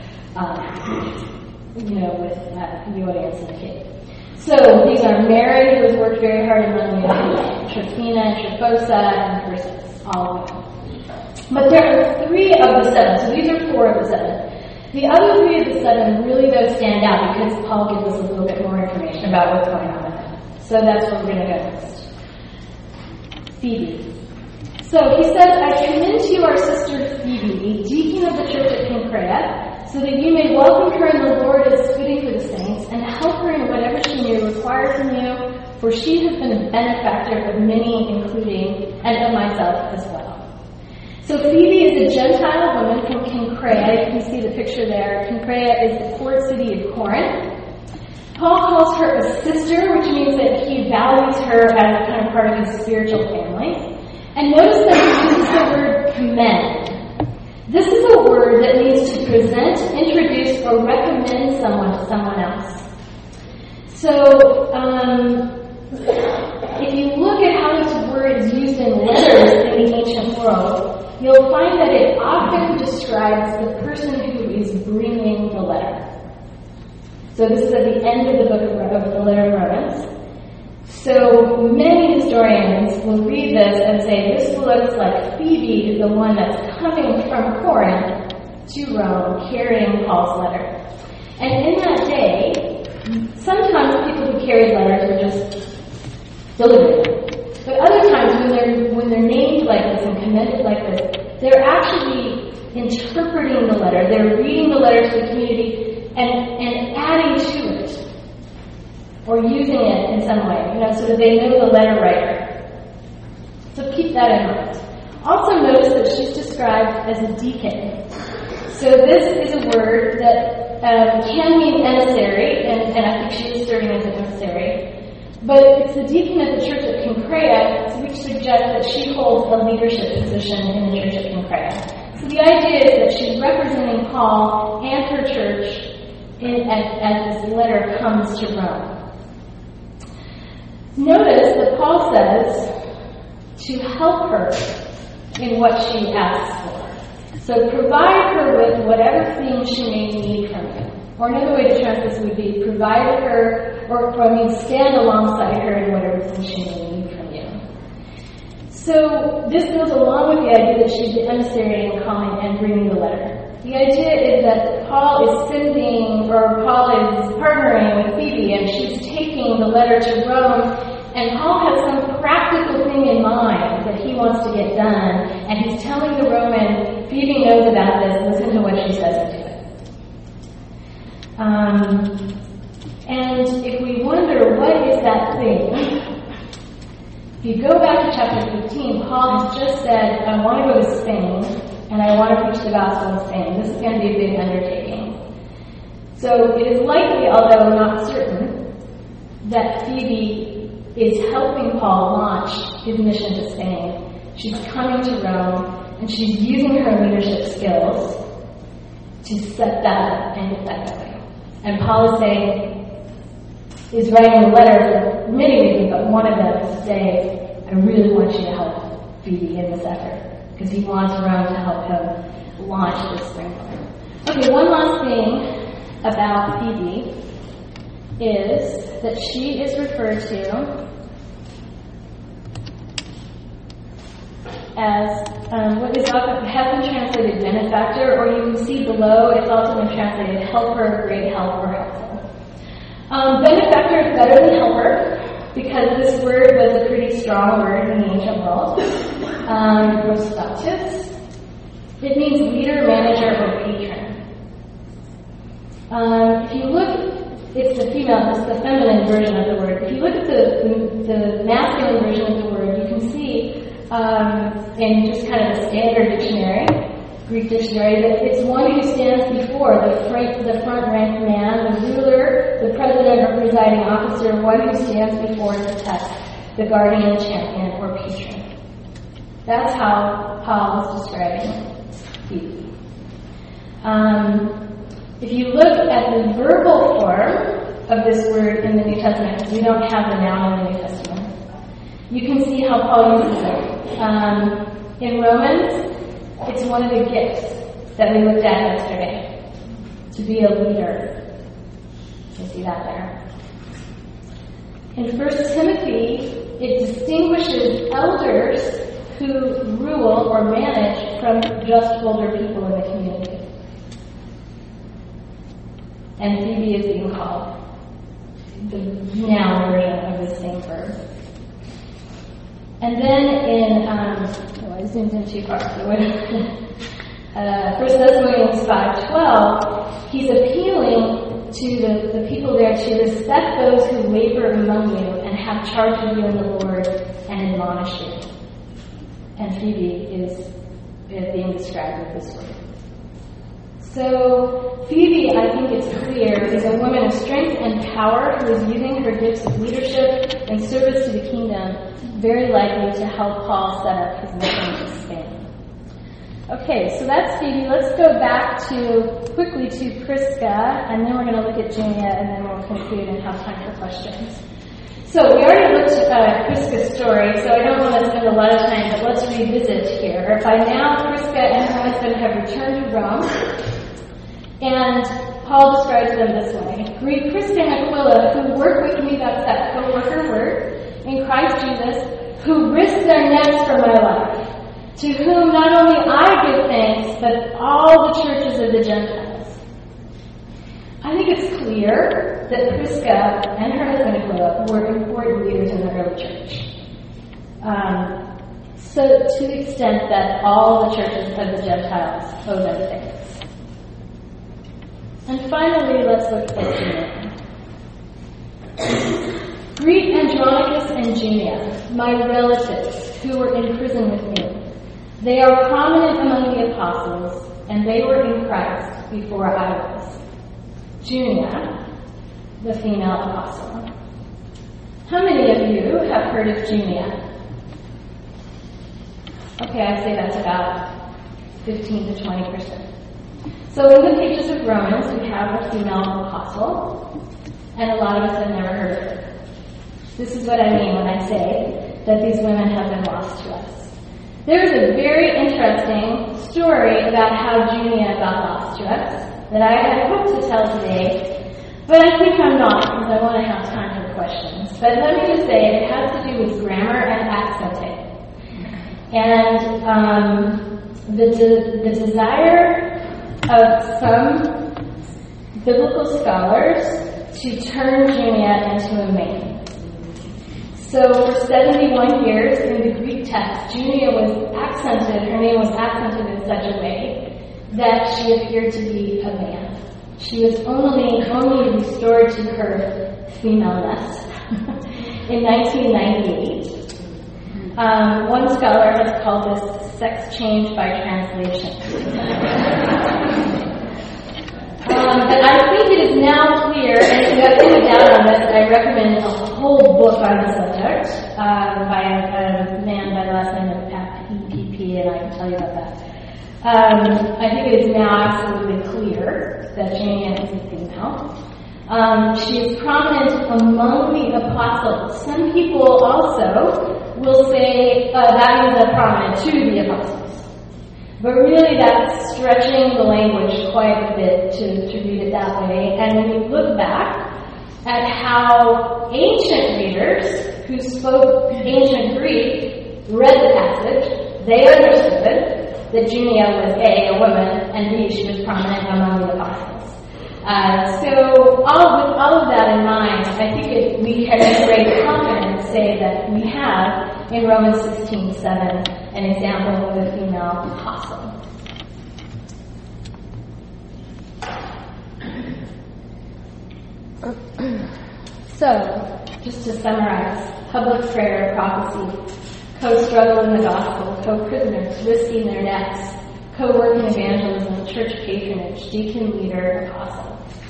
S1: the audience and the kid. So these are Mary, who has worked very hard in learning, Tryphena, Tryphosa, and Persis, all of them. But there are 3 of the 7, so these are 4 of the 7. The other 3 of the 7 really does stand out because Paul gives us a little bit more information about what's going on with them. So that's where we're going to go next. Phoebe. So he says, I commend to you our sister Phoebe, a deacon of the church at Cenchreae, so that you may welcome her in the Lord as fitting for the saints, and help her in whatever she may require from you, for she has been a benefactor of many, including, and of myself as well. So Phoebe is a Gentile woman from Cenchreae. You can see the picture there. Cenchreae is the port city of Corinth. Paul calls her a sister, which means that he values her as kind of part of his spiritual family. And notice that he uses the word commend. This is a word that means to present, introduce, or recommend someone to someone else. So, if you look at how this word is used in letters in the ancient world, you'll find that it often describes the person who is bringing the letter. So this is at the end of the letter of Romans. So many historians will read this and say, this looks like Phoebe is the one that's coming from Corinth to Rome carrying Paul's letter. And in that day, sometimes people who carried letters were just delivering them. But other times when they're named like this and commended like this, they're actually interpreting the letter. They're reading the letter to the community and adding to it, or using it in some way, so that they know the letter writer. So keep that in mind. Also notice that she's described as a deacon. So this is a word that can mean emissary, and I think she is serving as an emissary. But it's the deacon of the church at Cenchreae, which suggests that she holds a leadership position in the church at Cenchreae. So the idea is that she's representing Paul and her church as this letter comes to Rome. Notice that Paul says to help her in what she asks for. So provide her with whatever things she may need from you. Or another way to translate this would be provide her, or stand alongside her in whatever things she may need from you. So this goes along with the idea that she's the emissary and calling and bringing the letter. The idea is that Paul is partnering with Phoebe, and she's taking the letter to Rome, and Paul has some practical thing in mind that he wants to get done, and he's telling the Roman, Phoebe knows about this, listen to what she says and do it. And if we wonder, what is that thing? If you go back to chapter 15, Paul has just said, I want to go to Spain, and I want to preach the gospel in Spain. This is going to be a big undertaking. So it is likely, although not certain, that Phoebe is helping Paul launch his mission to Spain. She's coming to Rome, and she's using her leadership skills to set that up and get that going. And Paul is writing a letter for many reasons, but one of them is to say, I really want you to help Phoebe in this effort, because he wants Rome to help him launch this springboard. Okay, one last thing about Phoebe is that she is referred to as what is often has been translated benefactor, or you can see below it's also been translated helper, great help, or helpful. Benefactor is better than helper, because this word was a pretty strong word in the ancient world. Prostatus. It means leader, manager, or patron. If you look, it's the feminine version of the word. If you look at the masculine version of the word, you can see in just kind of a standard dictionary, Greek dictionary, that it's one who stands before the front rank man, the ruler, the president or presiding officer, one who stands before to protect the guardian, champion, or patron. That's how Paul is describing Phoebe. If you look at the verbal form, of this word in the New Testament, because we don't have the noun in the New Testament. You can see how Paul uses it. In Romans, it's one of the gifts that we looked at yesterday, to be a leader. You see that there. In 1 Timothy, it distinguishes elders who rule or manage from just older people in the community. And Phoebe is being called the noun version of the same verb. And then in, I zoomed in too far, so 1 Thessalonians 5:12, he's appealing to the people there to respect those who labor among you and have charge of you in the Lord and admonish you. And Phoebe is being described with this word. So Phoebe, I think it's clear, is a woman of strength and power who is using her gifts of leadership and service to the kingdom, very likely to help Paul set up his mission to Spain. Okay, so that's Phoebe. Let's go back quickly to Prisca, and then we're going to look at Junia, and then we'll conclude and have time for questions. So we already looked at Prisca's story, so I don't want to spend a lot of time, but let's revisit here. By now, Prisca and her husband have returned to Rome, and Paul describes them this way. Greet Prisca and Aquila, who work with me, that's that co-worker word, in Christ Jesus, who risked their necks for my life, to whom not only I give thanks, but all the churches of the Gentiles. I think it's clear that Prisca and her husband Aquila were important leaders in the early church. So to the extent that all the churches of the Gentiles owe them thanks. And finally, let's look at Junia. Greet Andronicus and Junia, my relatives who were in prison with me. They are prominent among the apostles, and they were in Christ before I was. Junia, the female apostle. How many of you have heard of Junia? Okay, I'd say that's about 15 to 20%. So in the pages of Romans, we have a female apostle, and a lot of us have never heard of her. This is what I mean when I say that these women have been lost to us. There's a very interesting story about how Junia got lost to us that I had hoped to tell today, but I think I'm not because I want to have time for questions. But let me just say it has to do with grammar and accenting. And the desire of some biblical scholars to turn Junia into a maid. So for 71 years in the Greek text, Junia was accented, her name was accented in such a way that she appeared to be a man. She was only restored to her femaleness in 1998. One scholar has called this sex change by translation. But I think it is now clear, and if you have any doubt on this, I recommend a whole book on the subject by a man by the last name of EPP, and I can tell you about that. I think it is now absolutely clear that Junia is a female. She is prominent among the apostles. Some people also will say that means they're prominent to the apostles. But really that's stretching the language quite a bit to read it that way. And when you look back at how ancient readers who spoke ancient Greek read the passage, they understood that Junia was A, woman, and B, she was prominent among the apostles. So all of that in mind, I think we can with great confidence say that we have in Romans 16:7 an example of a female apostle. So, just to summarize, public prayer, prophecy, co-struggle in the gospel, co-prisoners, risking their necks, co-work in evangelism, church patronage, deacon, leader, apostle.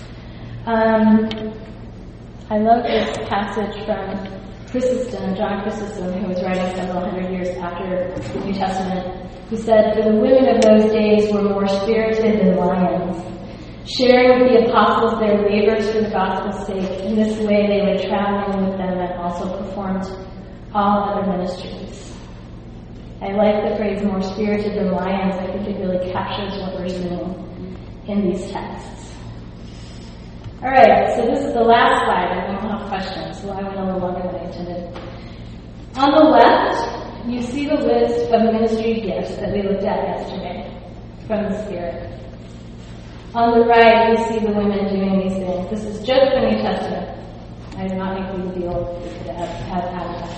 S1: I love this passage from Chrysostom, John Chrysostom, who was writing several hundred years after the New Testament, who said, "For the women of those days were more spirited than lions. sharing with the apostles their labors for the gospel's sake. In this way, they would travel with them and also performed all other ministries. I like the phrase more spirited than lions. I think it really captures what we're seeing in these texts. All right, so this is the last slide, and then we'll have questions, so I went a little longer than I intended. On the left, you see the list of ministry gifts that we looked at yesterday from the Spirit. On the right, you see the women doing these things. This is just the New Testament. I did not make a big deal to have added that.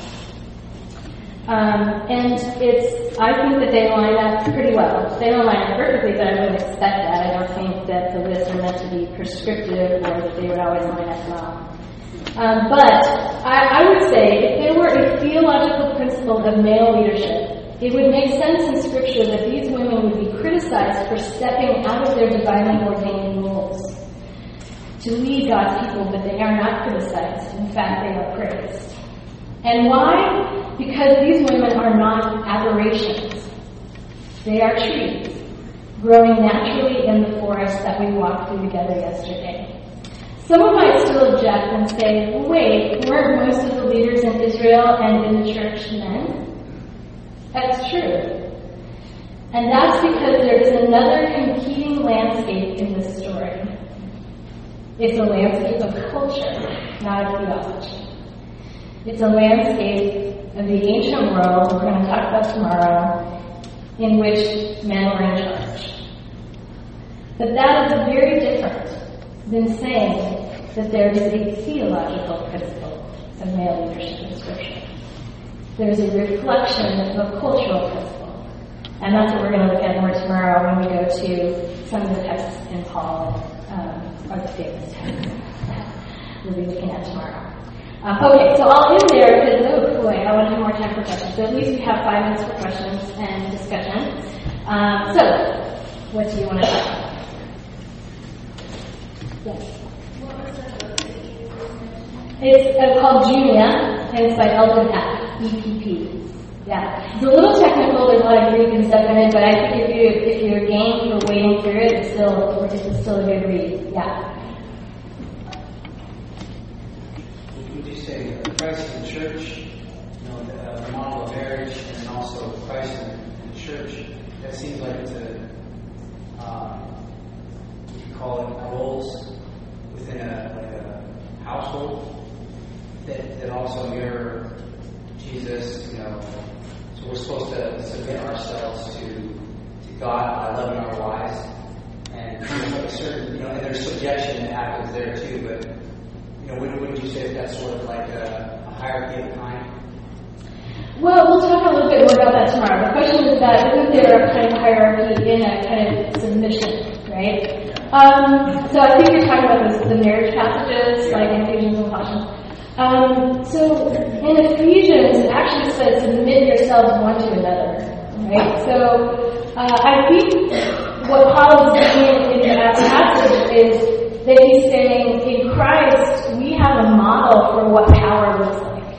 S1: And I think that they line up pretty well. They don't line up perfectly, but I wouldn't expect that. I don't think that the lists are meant to be prescriptive or that they would always line up well. But I would say if there were a theological principle of male leadership, it would make sense in Scripture that these women would be criticized for stepping out of their divinely ordained roles to lead God's people, but they are not criticized. In fact, they are praised. And why? Because these women are not aberrations. They are trees growing naturally in the forest that we walked through together yesterday. Someone might still object and say, well, wait, weren't most of the leaders in Israel and in the church men? That's true. And that's because there is another competing landscape in this story. It's a landscape of culture, not of theology. It's a landscape of the ancient world, we're going to talk about tomorrow, in which men were in charge. But that is very different than saying that there is a theological principle of male leadership in Scripture. There's a reflection of a cultural principle. And that's what we're going to look at more tomorrow when we go to some of the texts in Paul, or the famous texts we'll be looking at tomorrow. Okay, so I'll end there because, oh boy, I want to have more time for questions. So at least we have 5 minutes for questions and discussion. So, what do you want to talk about? Yes?
S2: What was that book that you mentioned?
S1: It's called Junia, and it's by Eldon Epp, EPP. Yeah. It's a little technical, there's a lot of Greek and stuff in it, but I think if you're game for wading through it, it's still a good read. Yeah.
S3: Say Christ in the church, the model of marriage, and then also Christ in the church. That seems like it's you could call it roles within a household that also mirror Jesus. So we're supposed to submit ourselves to God by loving our wives, and there's like a certain and there's subjection that happens there too, but. Wouldn't you say that's sort of like a hierarchy of kind?
S1: Well, we'll talk a little bit more about that tomorrow. The question is that isn't there a kind of hierarchy in a kind of submission, right? So I think you're talking about the marriage passages, like in Ephesians and Colossians. So in Ephesians, it actually says submit yourselves one to another, right? So I think what Paul is saying in that passage is that he's saying, in Christ, we have a model for what power looks like.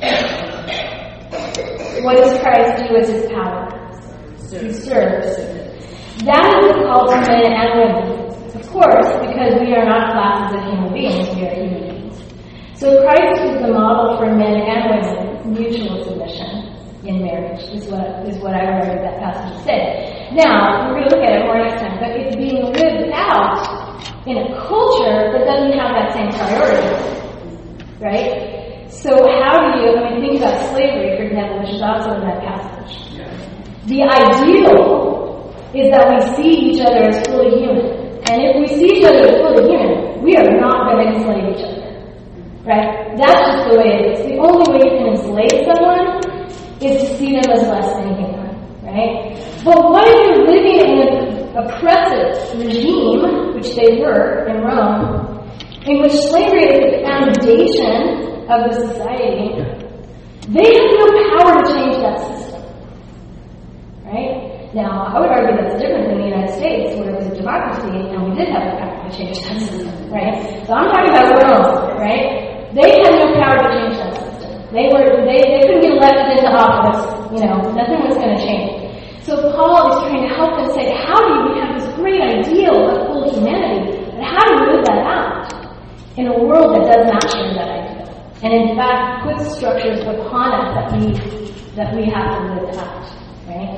S1: What does Christ do as his power? He serves. That is the call to men and women. Of course, because we are not classes of human beings, we are human beings. So Christ is the model for men and women, mutual submission in marriage, is what I remember that passage to say. Now, we're going to look at it more next time, but it's being lived out in a culture that doesn't have that same priority, right? So how do you, think about slavery, for example, which is also in that passage. Yeah. The ideal is that we see each other as fully human. And if we see each other as fully human, we are not going to enslave each other, right? That's just the way it is. The only way you can enslave someone is to see them as less than human, right? But what if you're living in an oppressive regime, which they were in Rome, in which slavery is the foundation of the society? They have no power to change that system, right? Now, I would argue that's different than the United States, where it was a democracy, and we did have the power to change that system, right? So I'm talking about Rome, right? They had no power to change that system. They couldn't get elected into office, nothing was going to change. So Paul is trying to help them say, how do we have this great ideal of full humanity, but how live that out in a world that does not share that ideal, and in fact puts structures upon us that we have to live out, right?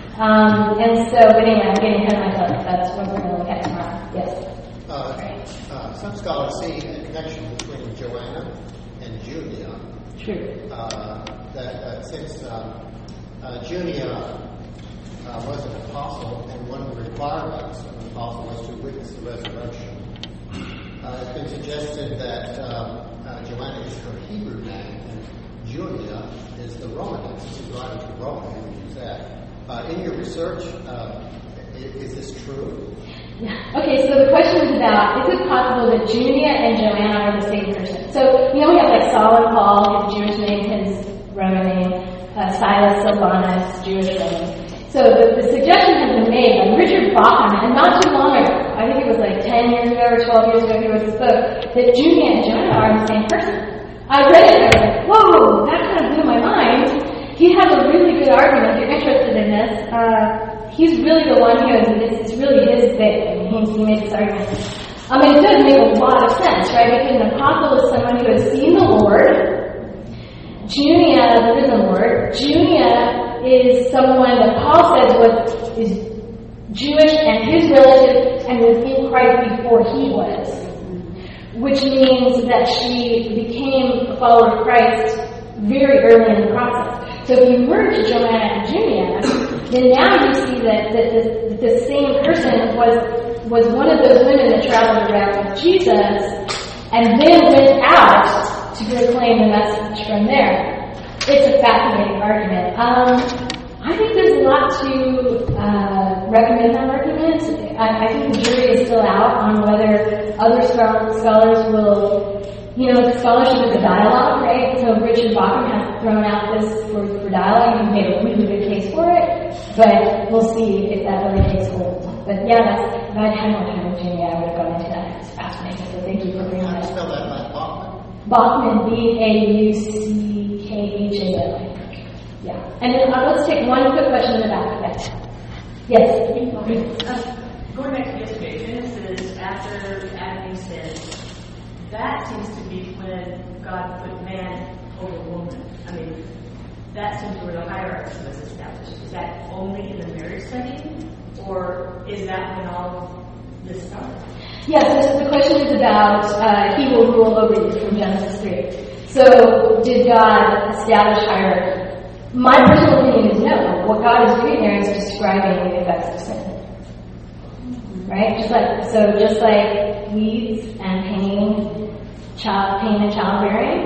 S1: And so, but anyway, I'm getting ahead of myself. That's what we're going to look at tomorrow. Yes.
S4: Some scholars see a connection between Joanna and Junia.
S1: True.
S4: That since Junia was an apostle, and one of the requirements of an apostle was to witness the resurrection. It's been suggested that Joanna is her Hebrew name, and Junia is the Roman name. Since she's writing to Rome, we use that. In your research, is this true?
S1: Okay, so the question is about, is it possible that Junia and Joanna are the same person? So, we have like Saul and Paul, his Jewish name, his Roman name, Silas, Silvanus, Jewish Roman. So the suggestion has been made by Richard Bauckham, and not too long ago, I think it was like 10 years ago or 12 years ago he wrote this book, that Junia and Joanna are the same person. I read it and I was like, whoa, that kind of blew my mind. He has a really good argument. If you're interested in this, he's really the one who it's really his thing. I mean, he made this argument. It does make a lot of sense, right? Because an apostle is someone who has seen the Lord. Junia, the risen Lord. Junia is someone that Paul says is Jewish and his relative and was in Christ before he was. Which means that she became a follower of Christ very early in the process. So if you merge Joanna and Junia, then now you see that the same person was one of those women that traveled around with Jesus and then went out to proclaim the message from there. It's a fascinating argument. I think there's a lot to recommend that argument. I think the jury is still out on whether other scholars will, scholarship is a dialogue, right? So Richard Bauckham has thrown out this for dialogue and made a really good case for it, but we'll see if that really takes hold. But yeah, if I had more time with Junia, I would have gone into that. It's fascinating, so thank you for bringing that up.
S4: How do you spell that like Bauckham?
S1: Bauckham, Bauckham, I think. Yeah. And then let's take one quick question in the back. Yes.
S2: Going back to yesterday, Genesis, after Adam and Eve sinned, that seems to be when God put man over woman. That seems where the hierarchy was established. Is that only in the marriage setting, or is that when all this started?
S1: Yes, the question is about he will rule over you from Genesis 3. So, did God establish hierarchy? My personal opinion is no. What God is doing there is describing the effects of sin. Right? Just like weeds and pain and childbearing,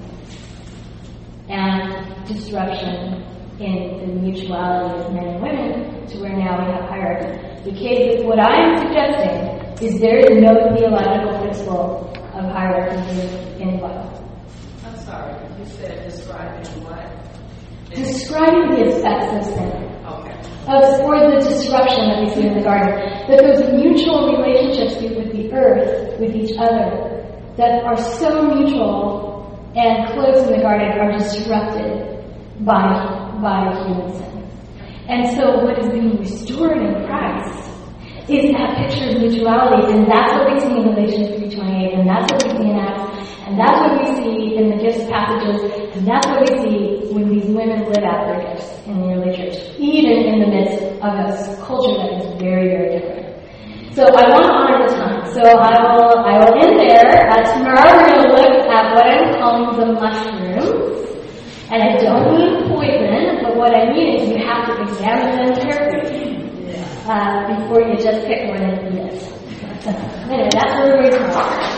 S1: and disruption in the mutuality of men and women, to where now we have hierarchy. What I am suggesting is there is no theological principle of hierarchy in the Bible.
S2: I'm sorry, you said describing what?
S1: Describing the effects of sin.
S2: Okay.
S1: Or the disruption that we see in the garden. That those mutual relationships with the earth, with each other, that are so mutual and close in the garden are disrupted by human sin. And so what is being restored in Christ is that picture of mutuality, and that's what we see in Galatians 3:28, and that's what we see in Acts, and that's what we see in the gifts passages, and that's what we see when these women live out their gifts in the early church, even in the midst of a culture that is very, very different. So I want to honor the time. So I will end there. Tomorrow we're going to look at what I'm calling the mushrooms. And I don't mean poison, but what I mean is you have to examine them carefully before you just pick one and eat it. Anyway, that's where we're going tomorrow.